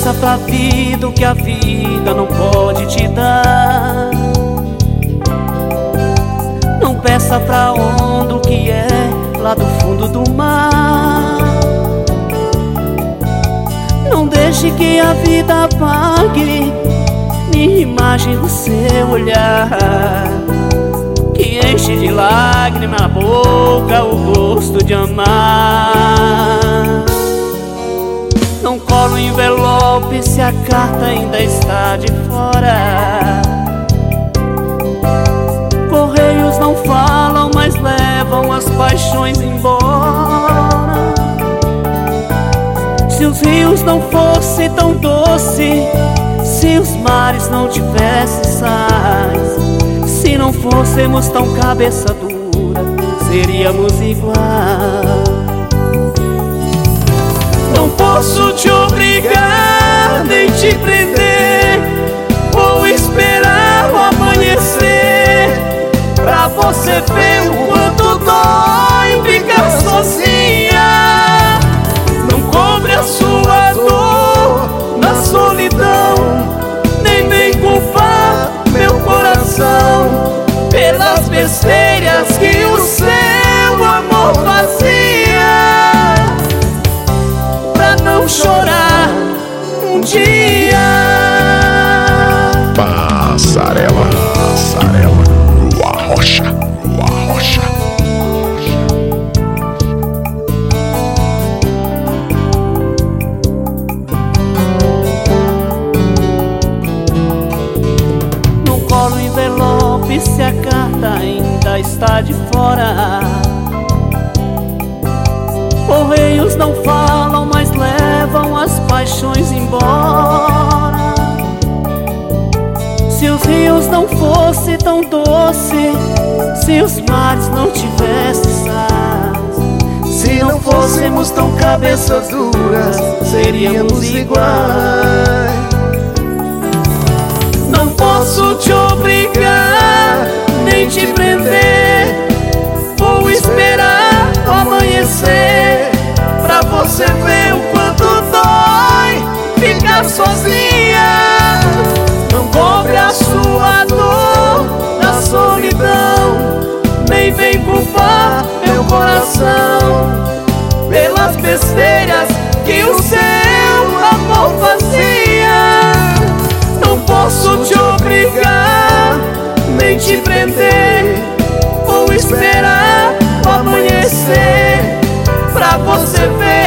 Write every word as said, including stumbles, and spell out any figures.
peça pra vida o que a vida não pode te dar. Não peça pra onda o que é lá do fundo do mar. Não deixe que a vida apague minha imagem do seu olhar, que enche de lágrimas na boca o gosto de amar. Não cola o envelope se a carta ainda está de fora. Correios não falam, mas levam as paixões embora. Se os rios não fossem tão doces, se os mares não tivessem sais, se não fôssemos tão cabeça dura, seríamos igual. Não posso te obrigar, nem te prender. Vou esperar o amanhecer pra você ver o quanto dói ficar sozinha. Não cobre a sua dor na solidão, nem vem culpar meu coração pelas besteiras que o seu amor fazia, pra não chorar um dia. Passarela, passarela, Lua Rocha, Lua Rocha. Não cola o envelope se a carta ainda está de fora. Correios não falam, mas levam as paixões embora. Se os rios não fossem tão doces, se os mares não tivessem sais, se não fôssemos tão cabeças duras, seríamos iguais. Não posso te obrigar, nem te prender. Vou esperar o amanhecer pra você ver o quanto dói ficar sozinha. Não cobre a sua dor na solidão, nem vem culpar meu coração pelas besteiras que o seu amor fazia. Não posso te obrigar, nem te prender. Vou esperar o amanhecer pra você ver